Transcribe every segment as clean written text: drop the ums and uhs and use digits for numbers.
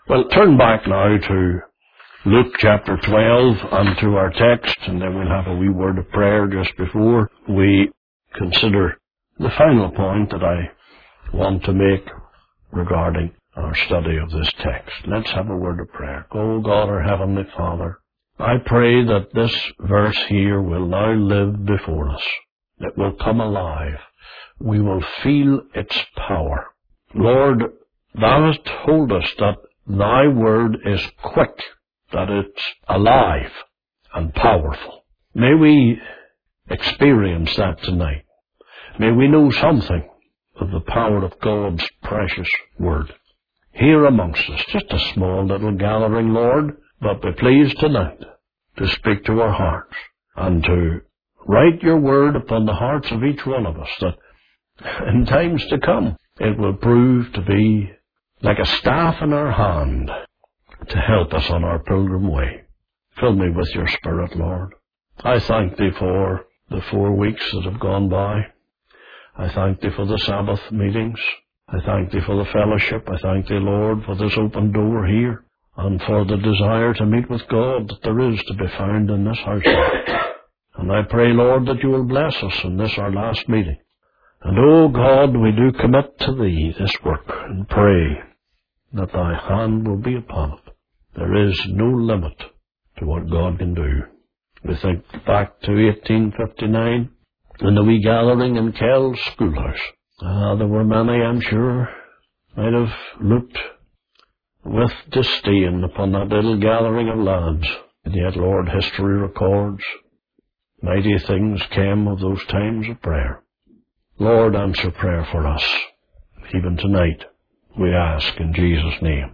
Well, turn back now to Luke chapter 12 and to our text, and then we'll have a wee word of prayer just before we consider the final point that I want to make regarding our study of this text. Let's have a word of prayer. Oh God, our Heavenly Father, I pray that this verse here will now live before us. It will come alive. We will feel its power. Lord, Thou hast told us that Thy word is quick, that it's alive and powerful. May we experience that tonight. May we know something of the power of God's precious word here amongst us. Just a small little gathering, Lord, but be pleased tonight to speak to our hearts and to write your word upon the hearts of each one of us, that in times to come it will prove to be like a staff in our hand to help us on our pilgrim way. Fill me with your Spirit, Lord. I thank Thee for the 4 weeks that have gone by. I thank Thee for the Sabbath meetings. I thank Thee for the fellowship. I thank Thee, Lord, for this open door here and for the desire to meet with God that there is to be found in this household. And I pray, Lord, that You will bless us in this our last meeting. And, oh God, we do commit to Thee this work and pray that Thy hand will be upon it. There is no limit to what God can do. We think back to 1859 in the wee gathering in Kells schoolhouse. There were many, I'm sure, might have looked with disdain upon that little gathering of lads. And yet, Lord, history records mighty things came of those times of prayer. Lord, answer prayer for us, even tonight, we ask in Jesus' name.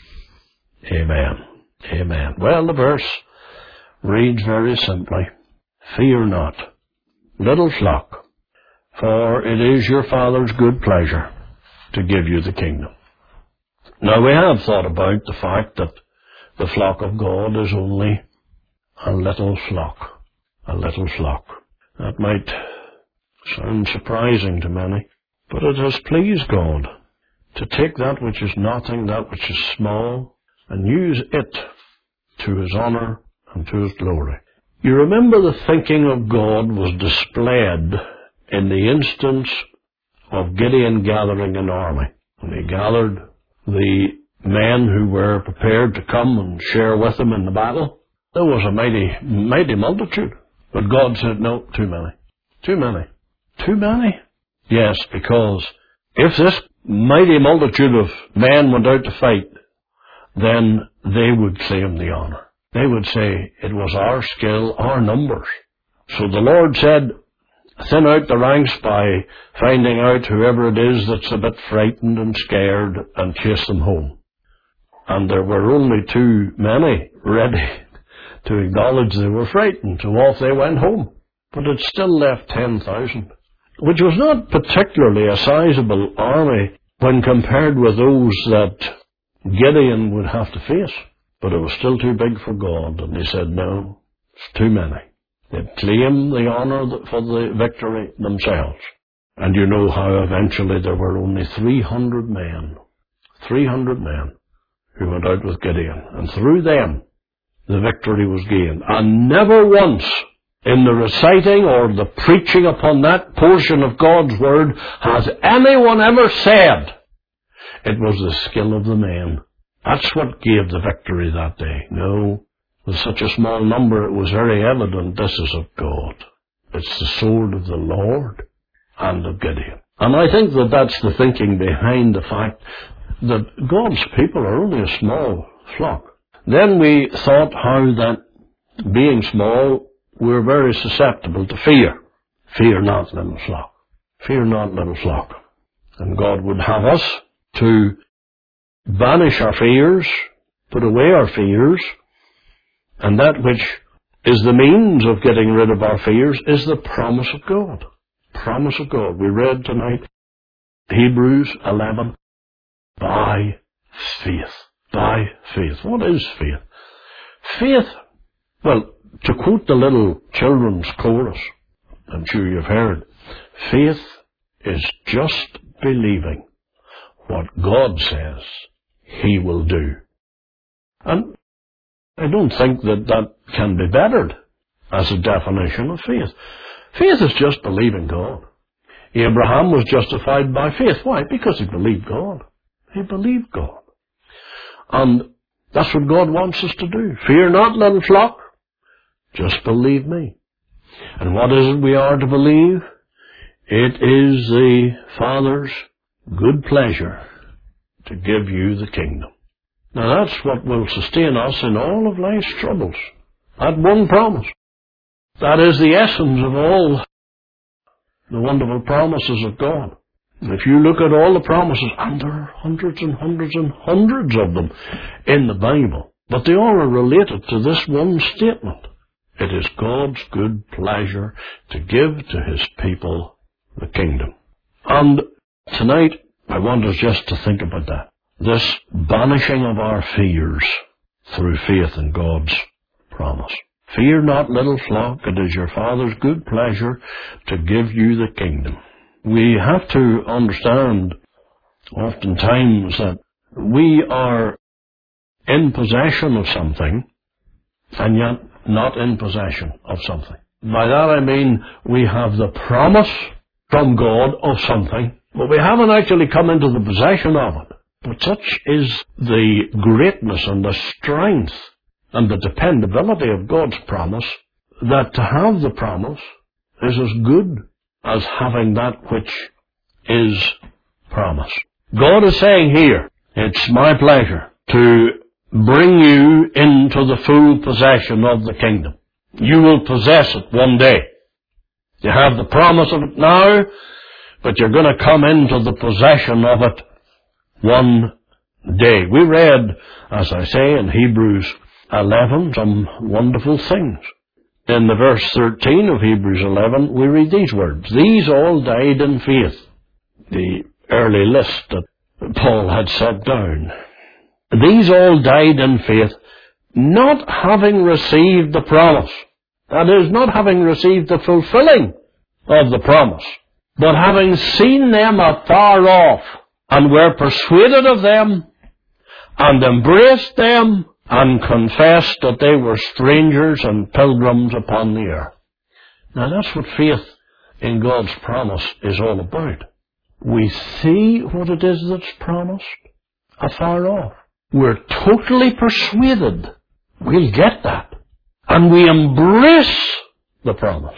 Amen. Amen. Well, the verse reads very simply, Fear not, little flock, for it is your Father's good pleasure to give you the kingdom. Now, we have thought about the fact that the flock of God is only a little flock. A little flock. That might sound surprising to many, but it has pleased God to take that which is nothing, that which is small, and use it to His honor and to His glory. You remember the thinking of God was displayed in the instance of Gideon gathering an army. When he gathered the men who were prepared to come and share with him in the battle, there was a mighty multitude. But God said, no, too many. Too many. Too many? Yes, because if this mighty multitude of men went out to fight, then they would claim the honor. They would say, it was our skill, our numbers. So the Lord said, thin out the ranks by finding out whoever it is that's a bit frightened and scared and chase them home. And there were only too many ready to acknowledge they were frightened, so off they went home. But it still left 10,000, which was not particularly a sizable army when compared with those that Gideon would have to face. But it was still too big for God, and He said, no, it's too many. They'd claim the honor for the victory themselves. And you know how eventually there were only 300 men who went out with Gideon, and through them the victory was gained. And never once in the reciting or the preaching upon that portion of God's Word has anyone ever said it was the skill of the men. That's what gave the victory that day. No, with such a small number it was very evident this is of God. It's the sword of the Lord and of Gideon. And I think that that's the thinking behind the fact that God's people are only a small flock. Then we thought how that being small, we're very susceptible to fear. Fear not, little flock. Fear not, little flock. And God would have us to banish our fears, put away our fears, and that which is the means of getting rid of our fears is the promise of God. Promise of God. We read tonight, Hebrews 11, by faith. By faith. What is faith? Faith, well, to quote the little children's chorus, I'm sure you've heard, faith is just believing what God says He will do. And I don't think that can be bettered as a definition of faith. Faith is just believing God. Abraham was justified by faith. Why? Because he believed God. He believed God. And that's what God wants us to do. Fear not, little flock. Just believe me. And what is it we are to believe? It is the Father's good pleasure to give you the kingdom. Now that's what will sustain us in all of life's troubles. That one promise. That is the essence of all the wonderful promises of God. If you look at all the promises, and there are hundreds and hundreds and hundreds of them in the Bible, but they all are related to this one statement. It is God's good pleasure to give to His people the kingdom. And tonight, I want us just to think about that. This banishing of our fears through faith in God's promise. Fear not, little flock, it is your Father's good pleasure to give you the kingdom. We have to understand oftentimes that we are in possession of something and yet not in possession of something. By that I mean we have the promise from God of something, but we haven't actually come into the possession of it. But such is the greatness and the strength and the dependability of God's promise that to have the promise is as good as having that which is promised. God is saying here, it's my pleasure to bring you into the full possession of the kingdom. You will possess it one day. You have the promise of it now, but you're going to come into the possession of it one day. We read, as I say, in Hebrews 11, some wonderful things. In the verse 13 of Hebrews 11, we read these words, these all died in faith. The early list that Paul had set down. These all died in faith, not having received the promise. That is, not having received the fulfilling of the promise, but having seen them afar off, and were persuaded of them, and embraced them, and confessed that they were strangers and pilgrims upon the earth. Now that's what faith in God's promise is all about. We see what it is that's promised afar off. We're totally persuaded we'll get that. And we embrace the promise.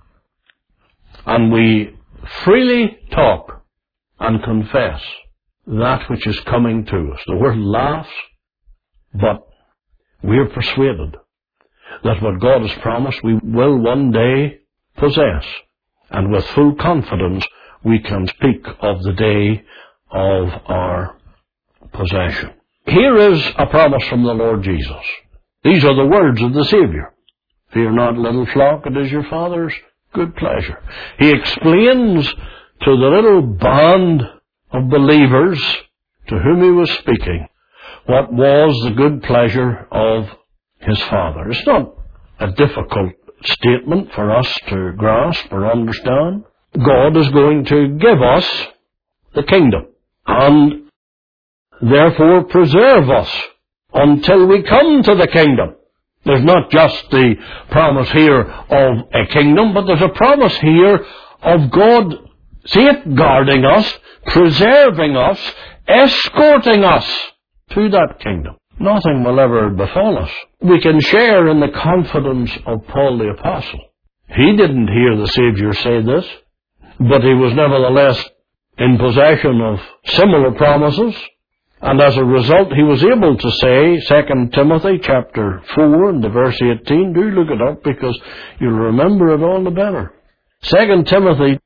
And we freely talk and confess that which is coming to us. The world laughs, but we're persuaded that what God has promised we will one day possess. And with full confidence we can speak of the day of our possession. Here is a promise from the Lord Jesus. These are the words of the Savior. Fear not, little flock, it is your Father's good pleasure. He explains to the little band of believers to whom he was speaking what was the good pleasure of his Father. It's not a difficult statement for us to grasp or understand. God is going to give us the kingdom and therefore preserve us until we come to the kingdom. There's not just the promise here of a kingdom, but there's a promise here of God safeguarding us, preserving us, escorting us to that kingdom. Nothing will ever befall us. We can share in the confidence of Paul the Apostle. He didn't hear the Savior say this, but he was nevertheless in possession of similar promises. And as a result, he was able to say, 2 Timothy chapter 4 and the verse 18, do look it up because you'll remember it all the better. 2 Timothy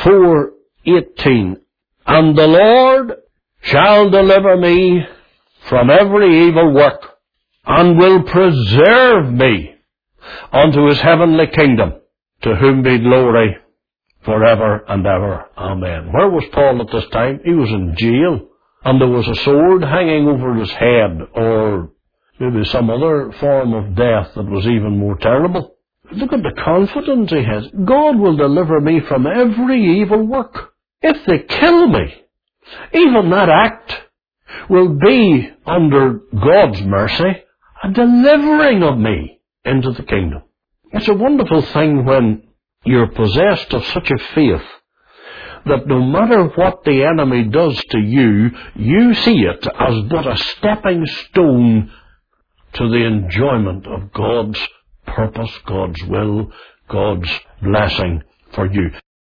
4:18, and the Lord shall deliver me from every evil work, and will preserve me unto his heavenly kingdom, to whom be glory forever and ever. Amen. Where was Paul at this time? He was in jail. And there was a sword hanging over his head, or maybe some other form of death that was even more terrible. Look at the confidence he has. God will deliver me from every evil work. If they kill me, even that act will be under God's mercy a delivering of me into the kingdom. It's a wonderful thing when you're possessed of such a faith that no matter what the enemy does to you, you see it as but a stepping stone to the enjoyment of God's purpose, God's will, God's blessing for you.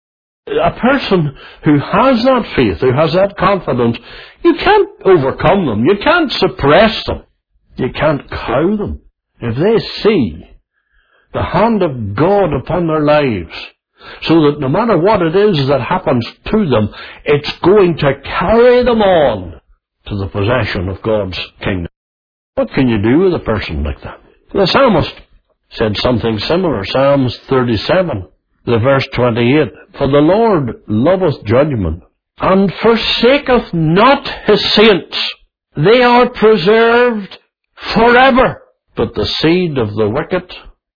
A person who has that faith, who has that confidence, you can't overcome them. You can't suppress them. You can't cow them. If they see the hand of God upon their lives, so that no matter what it is that happens to them, it's going to carry them on to the possession of God's kingdom. What can you do with a person like that? The psalmist said something similar. Psalms 37, the verse 28. For the Lord loveth judgment, and forsaketh not his saints. They are preserved forever, but the seed of the wicked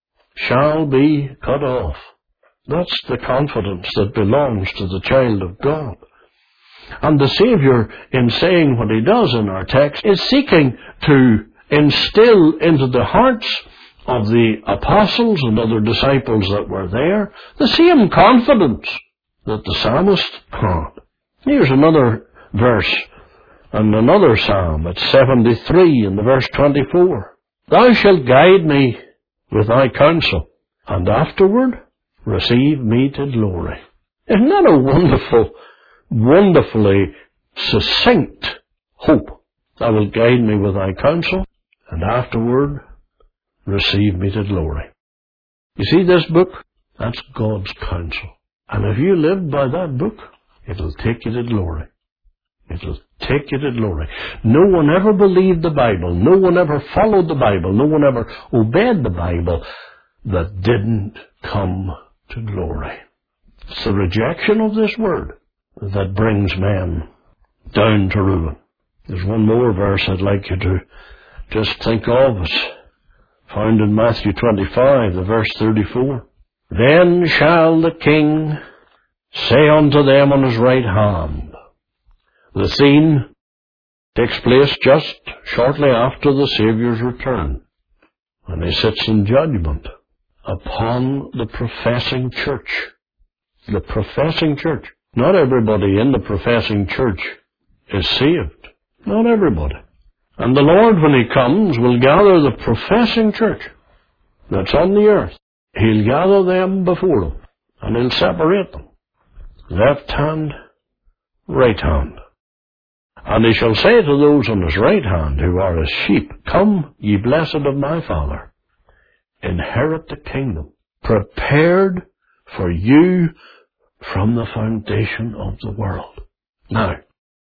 shall be cut off. That's the confidence that belongs to the child of God. And the Saviour, in saying what he does in our text, is seeking to instill into the hearts of the apostles and other disciples that were there the same confidence that the psalmist had. Here's another verse and another psalm. It's 73 in the verse 24. Thou shalt guide me with thy counsel, and afterward receive me to glory. Isn't that a wonderfully succinct hope? Thou wilt guide me with thy counsel, and afterward receive me to glory. You see this book? That's God's counsel. And if you live by that book, it'll take you to glory. It'll take you to glory. No one ever believed the Bible. No one ever followed the Bible. No one ever obeyed the Bible that didn't come to glory. It's the rejection of this word that brings men down to ruin. There's one more verse I'd like you to just think of. It's found in Matthew 25, the verse 34. Then shall the King say unto them on his right hand. The scene takes place just shortly after the Saviour's return, when he sits in judgment upon the professing church. The professing church. Not everybody in the professing church is saved. Not everybody. And the Lord, when he comes, will gather the professing church that's on the earth. He'll gather them before him, and he'll separate them. Left hand, right hand. And he shall say to those on his right hand, who are his sheep, Come, ye blessed of my Father, inherit the kingdom, prepared for you from the foundation of the world. Now,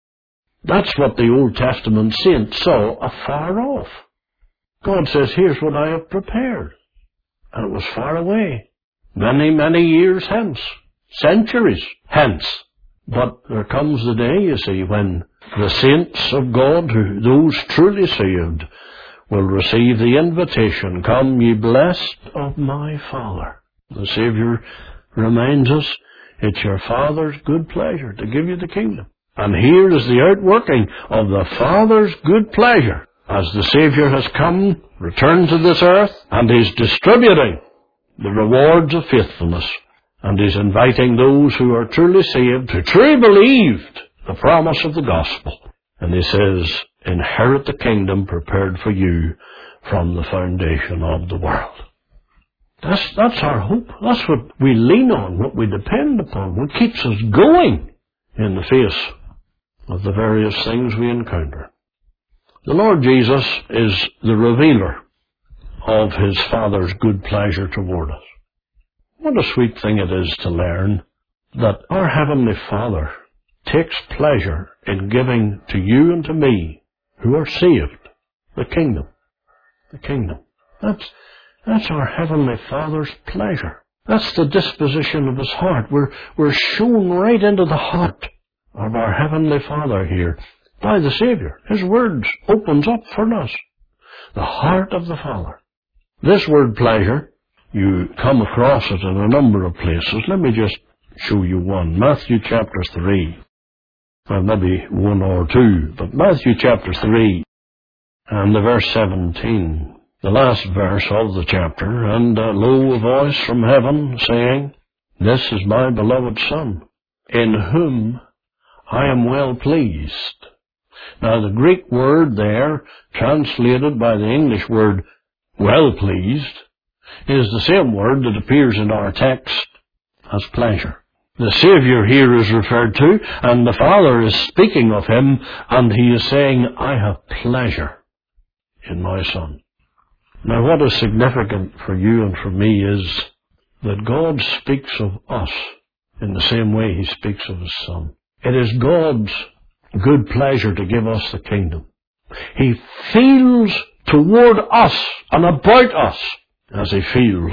that's what the Old Testament saints saw afar off. God says, here's what I have prepared. And it was far away. Many, many years hence. Centuries hence. But there comes the day, you see, when the saints of God, those truly saved, will receive the invitation, Come, ye blessed of my Father. The Saviour reminds us, it's your Father's good pleasure to give you the kingdom. And here is the outworking of the Father's good pleasure as the Saviour has come, returned to this earth, and is distributing the rewards of faithfulness, and is inviting those who are truly saved, who truly believed the promise of the gospel. And he says, Inherit the kingdom prepared for you from the foundation of the world. That's our hope. That's what we lean on, what we depend upon, what keeps us going in the face of the various things we encounter. The Lord Jesus is the revealer of his Father's good pleasure toward us. What a sweet thing it is to learn that our Heavenly Father takes pleasure in giving to you and to me, who are saved, the kingdom. The kingdom. That's our Heavenly Father's pleasure. That's the disposition of his heart. We're shown right into the heart of our Heavenly Father here by the Saviour. His words opens up for us. The heart of the Father. This word pleasure, you come across it in a number of places. Let me just show you one. Matthew chapter 3. Well, maybe one or two, but Matthew chapter 3 and the verse 17, the last verse of the chapter, and lo, a voice from heaven saying, This is my beloved Son, in whom I am well pleased. Now the Greek word there, translated by the English word well pleased, is the same word that appears in our text as pleasure. The Savior here is referred to, and the Father is speaking of Him, and He is saying, I have pleasure in my Son. Now what is significant for you and for me is that God speaks of us in the same way He speaks of His Son. It is God's good pleasure to give us the kingdom. He feels toward us and about us as He feels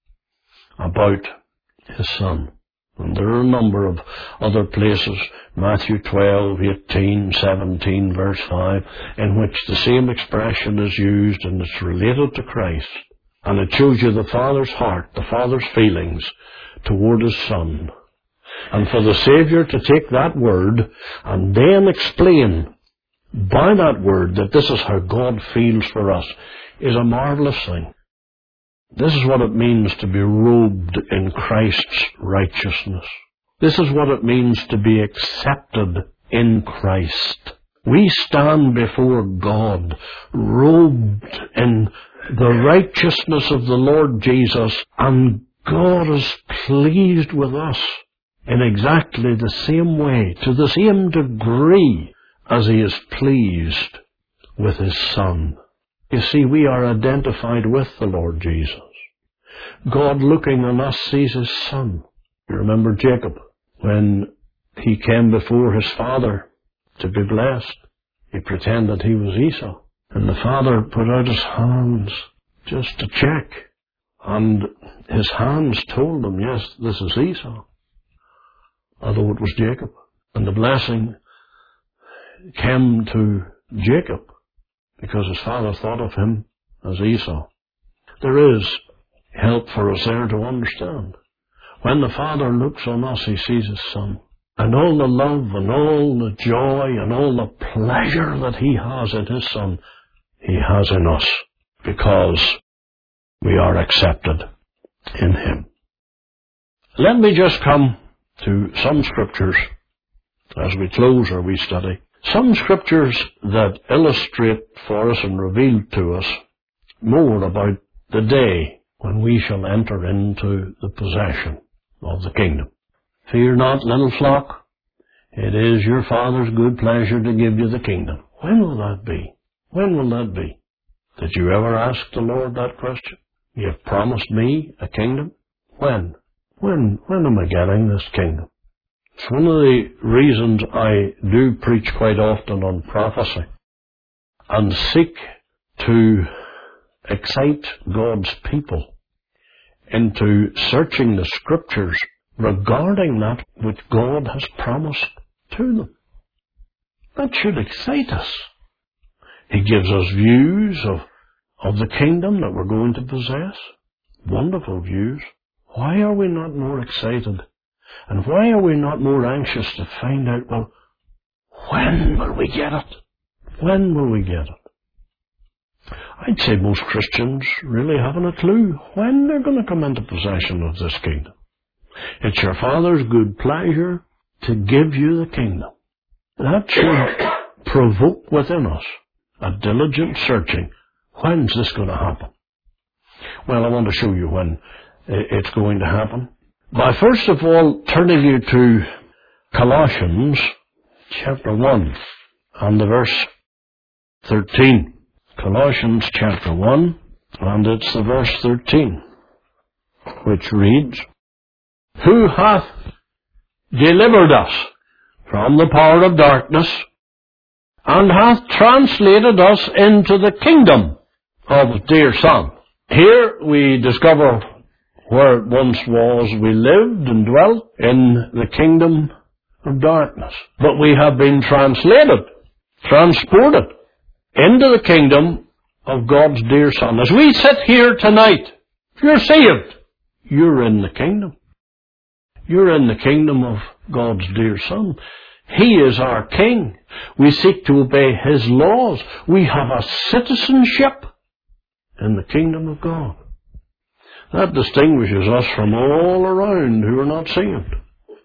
about His Son. And there are a number of other places, Matthew 12, 18, 17, verse 5, in which the same expression is used, and it's related to Christ. And it shows you the Father's heart, the Father's feelings toward His Son. And for the Savior to take that word and then explain by that word that this is how God feels for us is a marvelous thing. This is what it means to be robed in Christ's righteousness. This is what it means to be accepted in Christ. We stand before God, robed in the righteousness of the Lord Jesus, and God is pleased with us in exactly the same way, to the same degree as He is pleased with His Son. You see, we are identified with the Lord Jesus. God looking on us sees His Son. You remember Jacob, when he came before his father to be blessed, he pretended he was Esau. And the father put out his hands just to check. And his hands told him, yes, this is Esau, although it was Jacob. And the blessing came to Jacob because his father thought of him as Esau. There is help for us there to understand. When the Father looks on us, He sees His Son. And all the love and all the joy and all the pleasure that He has in His Son, He has in us because we are accepted in Him. Let me just come to some scriptures as we close our wee study. Some scriptures that illustrate for us and reveal to us more about the day when we shall enter into the possession of the kingdom. Fear not, little flock. It is your Father's good pleasure to give you the kingdom. When will that be? When will that be? Did you ever ask the Lord that question? You have promised me a kingdom? When? When am I getting this kingdom? It's one of the reasons I do preach quite often on prophecy and seek to excite God's people into searching the Scriptures regarding that which God has promised to them. That should excite us. He gives us views of the kingdom that we're going to possess. Wonderful views. Why are we not more excited? And why are we not more anxious to find out, well, when will we get it? When will we get it? I'd say most Christians really haven't a clue when they're going to come into possession of this kingdom. It's your Father's good pleasure to give you the kingdom. That should provoke within us a diligent searching. When's this going to happen? Well, I want to show you when it's going to happen. By first of all turning you to Colossians chapter 1 and the verse 13. Colossians chapter 1, and it's the verse 13, which reads, Who hath delivered us from the power of darkness, and hath translated us into the kingdom of His dear Son. Here we discover where it once was we lived and dwelt, in the kingdom of darkness. But we have been translated, transported into the kingdom of God's dear Son. As we sit here tonight, if you're saved, you're in the kingdom. You're in the kingdom of God's dear Son. He is our King. We seek to obey His laws. We have a citizenship in the kingdom of God. That distinguishes us from all around who are not saved.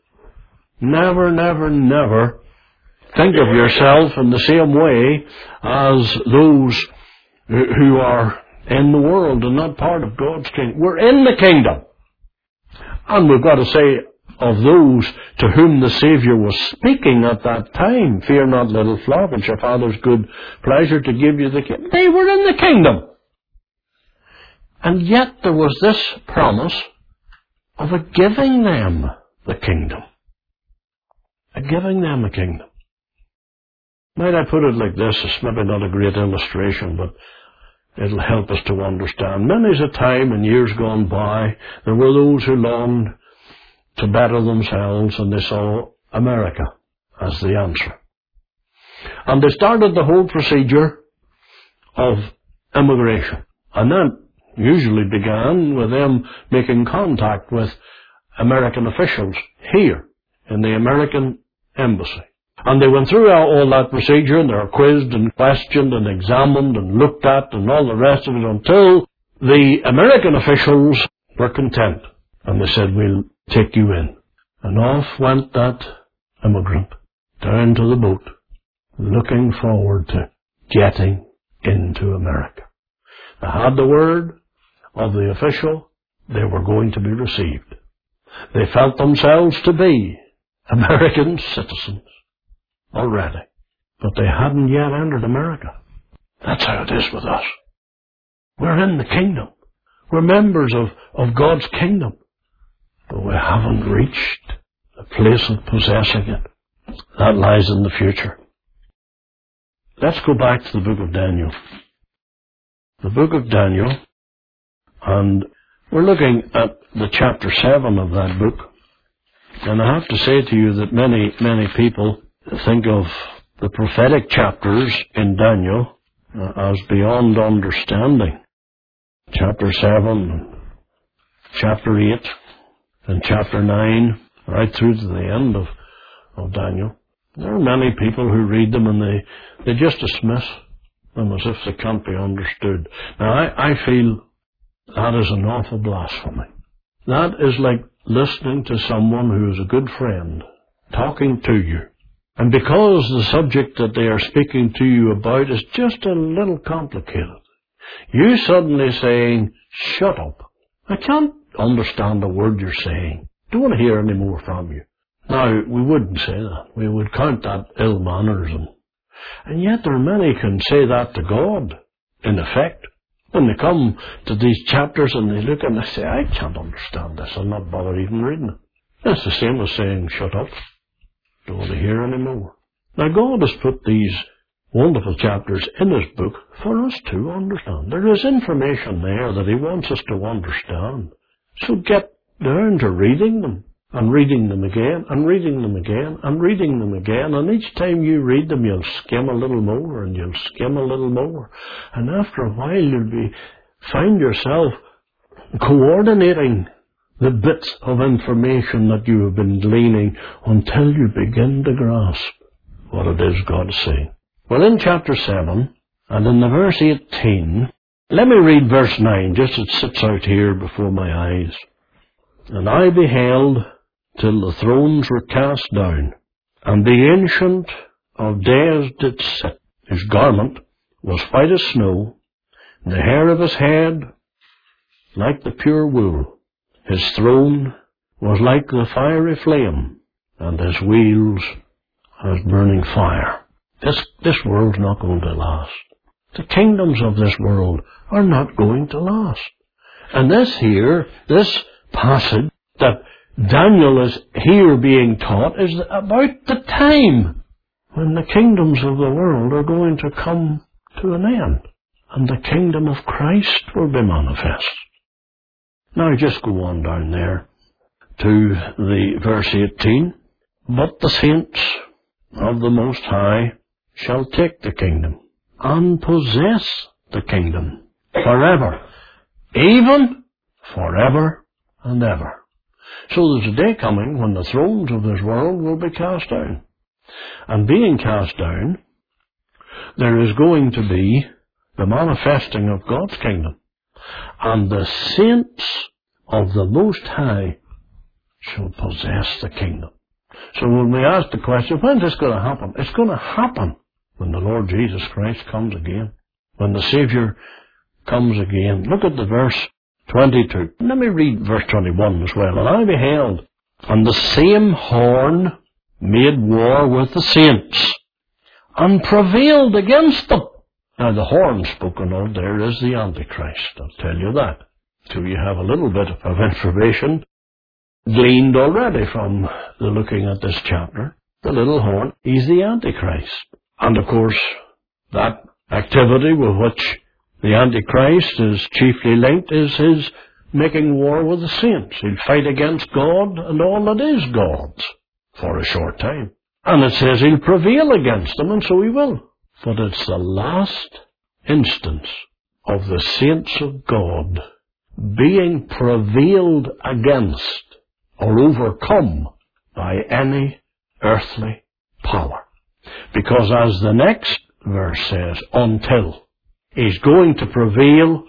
Never, never, never think of yourself in the same way as those who are in the world and not part of God's kingdom. We're in the kingdom. And we've got to say of those to whom the Saviour was speaking at that time, fear not, little flock, it's your Father's good pleasure to give you the kingdom. They were in the kingdom. And yet there was this promise of a giving them the kingdom. A giving them a kingdom. Might I put it like this? It's maybe not a great illustration, but it'll help us to understand. Many's a time in years gone by, there were those who longed to better themselves, and they saw America as the answer. And they started the whole procedure of immigration. And that usually began with them making contact with American officials here in the American embassy. And they went through all that procedure, and they were quizzed and questioned and examined and looked at and all the rest of it until the American officials were content. And they said, we'll take you in. And off went that immigrant down to the boat, looking forward to getting into America. They had the word of the official, they were going to be received. They felt themselves to be American citizens already, but they hadn't yet entered America. That's how it is with us. We're in the kingdom. We're members of God's kingdom, but we haven't reached the place of possessing it. That lies in the future. Let's go back to the book of Daniel. The book of Daniel, and we're looking at the chapter 7 of that book. And I have to say to you that many people think of the prophetic chapters in Daniel as beyond understanding. Chapter 7, chapter 8, and chapter 9, right through to the end of Daniel. There are many people who read them and they just dismiss them as if they can't be understood. Now, I feel that is an awful blasphemy. That is like listening to someone who is a good friend talking to you. And because the subject that they are speaking to you about is just a little complicated, you suddenly saying, shut up. I can't understand a word you're saying. Don't want to hear any more from you. Now, we wouldn't say that. We would count that ill manners. And yet there are many who can say that to God, in effect. When they come to these chapters and they look and they say, I can't understand this. I'll not bother even reading it. That's the same as saying, shut up. Don't want to hear any more. Now, God has put these wonderful chapters in His book for us to understand. There is information there that He wants us to understand. So get down to reading them, and reading them again, and reading them again, and reading them again. And each time you read them, you'll skim a little more, and you'll skim a little more. And after a while, you'll find yourself coordinating the bits of information that you have been gleaning until you begin to grasp what it is God is saying. Well, in chapter 7, and in the verse 18, let me read verse 9, just as it sits out here before my eyes. And I beheld till the thrones were cast down, and the Ancient of Days did sit. His garment was white as snow, and the hair of his head like the pure wool. His throne was like the fiery flame, and his wheels as burning fire. This world's not going to last. The kingdoms of this world are not going to last. And this passage that Daniel is here being taught is about the time when the kingdoms of the world are going to come to an end, and the kingdom of Christ will be manifest. Now just go on down there to the verse 18. But the saints of the Most High shall take the kingdom and possess the kingdom forever, even forever and ever. So there's a day coming when the thrones of this world will be cast down. And being cast down, there is going to be the manifesting of God's kingdom. And the saints of the Most High shall possess the kingdom. So when we ask the question, when's this going to happen? It's going to happen when the Lord Jesus Christ comes again. When the Savior comes again. Look at the verse 22. Let me read verse 21 as well. And I beheld, and the same horn made war with the saints, and prevailed against them. Now the horn spoken of there is the Antichrist. I'll tell you that. So you have a little bit of information gleaned already from the looking at this chapter. The little horn, he's the Antichrist. And of course, that activity with which the Antichrist is chiefly linked is his making war with the saints. He'll fight against God and all that is God's for a short time. And it says he'll prevail against them, and so he will. But it's the last instance of the saints of God being prevailed against or overcome by any earthly power. Because as the next verse says, until. He's going to prevail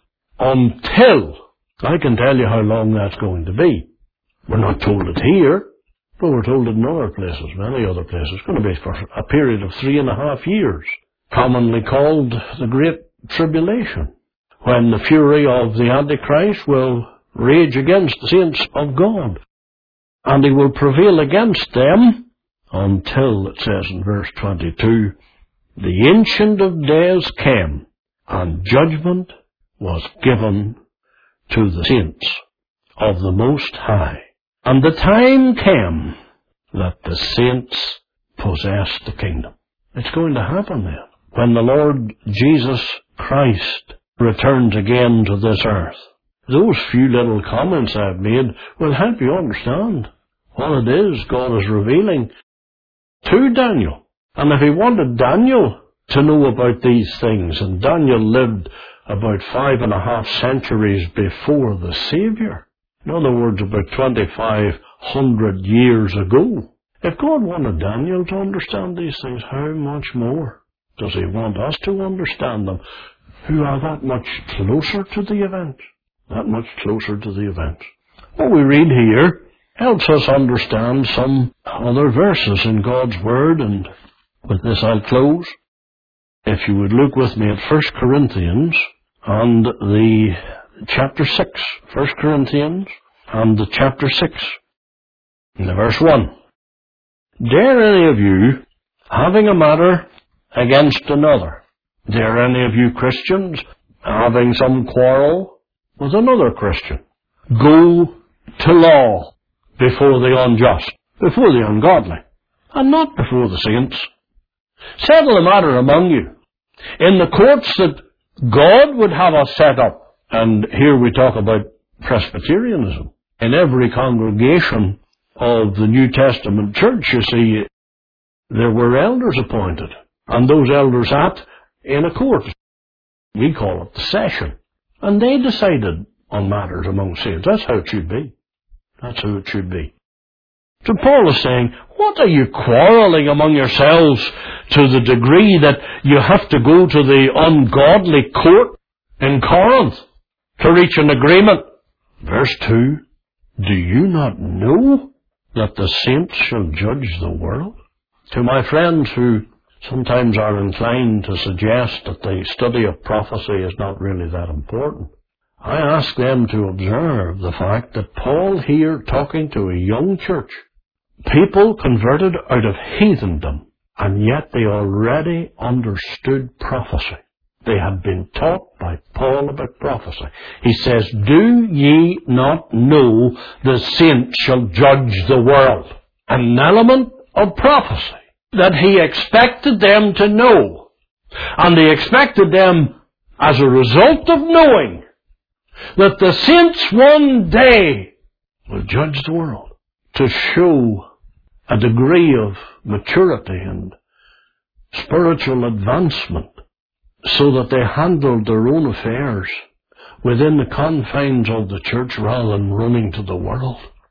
until. I can tell you how long that's going to be. We're not told it here, but we're told it in other places, many other places. It's going to be for a period of 3.5 years, commonly called the Great Tribulation, when the fury of the Antichrist will rage against the saints of God. And he will prevail against them until, it says in verse 22, the Ancient of Days came, and judgment was given to the saints of the Most High. And the time came that the saints possessed the kingdom. It's going to happen then, when the Lord Jesus Christ returns again to this earth. Those few little comments I've made will help you understand what it is God is revealing to Daniel. And if he wanted Daniel to know about these things, and Daniel lived about 5.5 centuries before the Savior, in other words, about 2,500 years ago, if God wanted Daniel to understand these things, how much more does he want us to understand them, who are that much closer to the event? That much closer to the event. What we read here helps us understand some other verses in God's Word, and with this I'll close. If you would look with me at 1 Corinthians and the chapter 6. 1 Corinthians and the chapter 6. In the verse 1. Dare any of you, having a matter against another, dare any of you Christians, having some quarrel with another Christian, go to law before the unjust, before the ungodly, and not before the saints. Settle the matter among you in the courts that God would have us set up. And here we talk about Presbyterianism. In every congregation of the New Testament church, you see, there were elders appointed. And those elders sat in a court. We call it the session. And they decided on matters among saints. That's how it should be. That's how it should be. So Paul is saying, what are you quarreling among yourselves to the degree that you have to go to the ungodly court in Corinth to reach an agreement? Verse 2, do you not know that the saints shall judge the world? To my friends who sometimes are inclined to suggest that the study of prophecy is not really that important, I ask them to observe the fact that Paul here, talking to a young church, people converted out of heathendom, and yet they already understood prophecy. They had been taught by Paul about prophecy. He says, do ye not know the saints shall judge the world? An element of prophecy that he expected them to know. And he expected them, as a result of knowing, that the saints one day will judge the world, to show a degree of maturity and spiritual advancement, so that they handled their own affairs within the confines of the church rather than running to the world.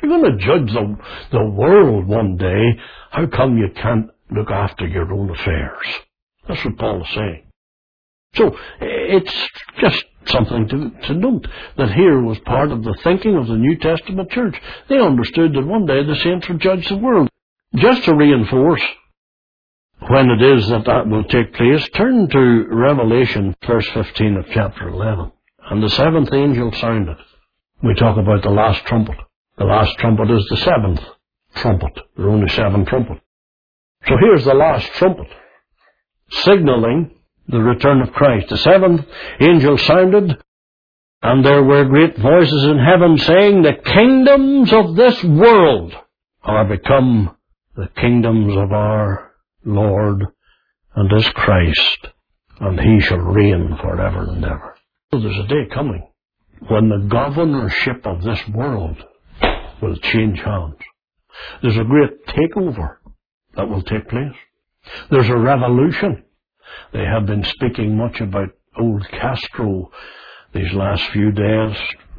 you're going to judge the world one day, how come you can't look after your own affairs? That's what Paul is saying. So, it's just something to note that here was part of the thinking of the New Testament church. They understood that one day the saints would judge the world. Just to reinforce when it is that will take place, turn to Revelation, verse 15 of chapter 11. And the seventh angel sounded. We talk about the last trumpet. The last trumpet is the seventh trumpet. There are only 7 trumpets. So here's the last trumpet, signaling the return of Christ. The seventh angel sounded, and there were great voices in heaven saying, the kingdoms of this world are become the kingdoms of our Lord and His Christ, and He shall reign forever and ever. So there's a day coming when the governorship of this world will change hands. There's a great takeover that will take place. There's a revolution. They have been speaking much about old Castro these last few days.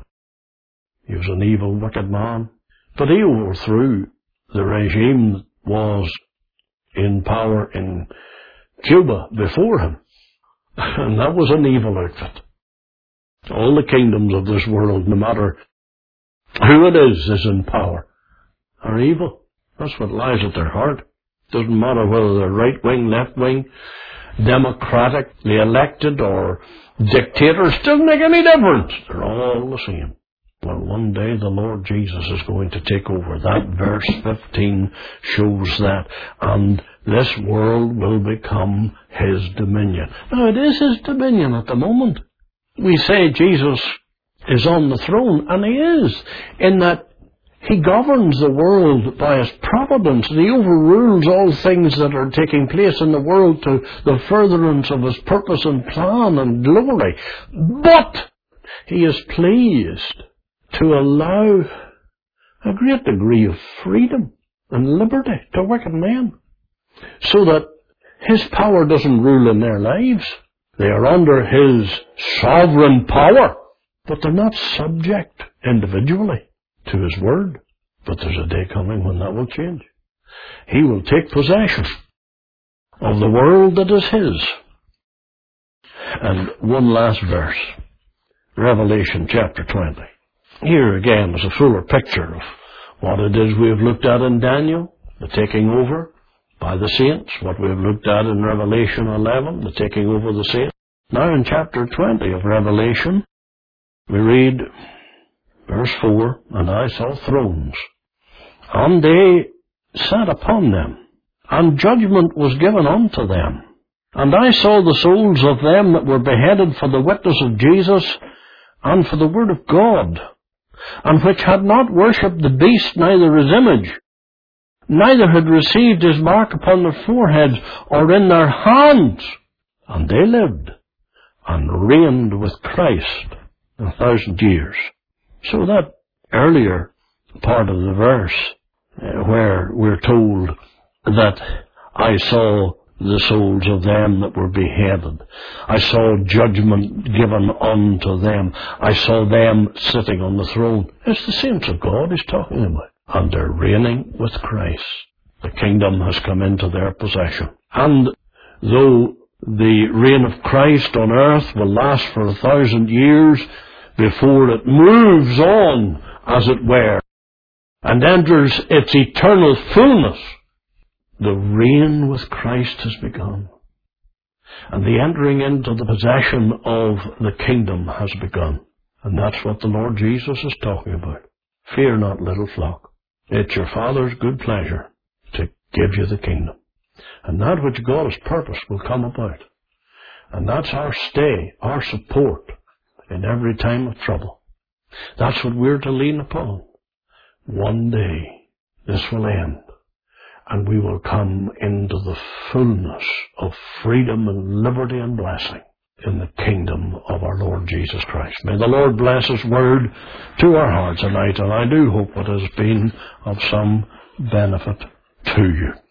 He was an evil, wicked man. But he overthrew the regime that was in power in Cuba before him. And that was an evil outfit. All the kingdoms of this world, no matter who it is in power, are evil. That's what lies at their heart. Doesn't matter whether they're right wing, left wing, democratically elected or dictators, doesn't make any difference. They're all the same. Well, one day the Lord Jesus is going to take over. That verse 15 shows that. And this world will become His dominion. Now, it is His dominion at the moment. We say Jesus is on the throne, and He is, in that He governs the world by His providence. He overrules all things that are taking place in the world to the furtherance of His purpose and plan and glory. But He is pleased to allow a great degree of freedom and liberty to wicked men, so that His power doesn't rule in their lives. They are under His sovereign power, but they're not subject individually to His word. But there's a day coming when that will change. He will take possession of the world that is His. And one last verse, Revelation chapter 20. Here again is a fuller picture of what it is we have looked at in Daniel, the taking over by the saints, what we have looked at in Revelation 11, the taking over of the saints. Now in chapter 20 of Revelation, we read verse 4, and I saw thrones, and they sat upon them, and judgment was given unto them. And I saw the souls of them that were beheaded for the witness of Jesus, and for the word of God, and which had not worshipped the beast, neither his image, neither had received his mark upon their foreheads or in their hands. And they lived and reigned with Christ 1,000 years. So that earlier part of the verse, where we're told that I saw the souls of them that were beheaded, I saw judgment given unto them, I saw them sitting on the throne. It's the saints of God He's talking about. And they're reigning with Christ. The kingdom has come into their possession. And though the reign of Christ on earth will last for 1,000 years before it moves on, as it were, and enters its eternal fullness, the reign with Christ has begun. And the entering into the possession of the kingdom has begun. And that's what the Lord Jesus is talking about. Fear not, little flock. It's your Father's good pleasure to give you the kingdom. And that which God has purposed will come about. And that's our stay, our support in every time of trouble. That's what we're to lean upon. One day this will end, and we will come into the fullness of freedom and liberty and blessing in the kingdom of our Lord Jesus Christ. May the Lord bless His word to our hearts tonight, and I do hope it has been of some benefit to you.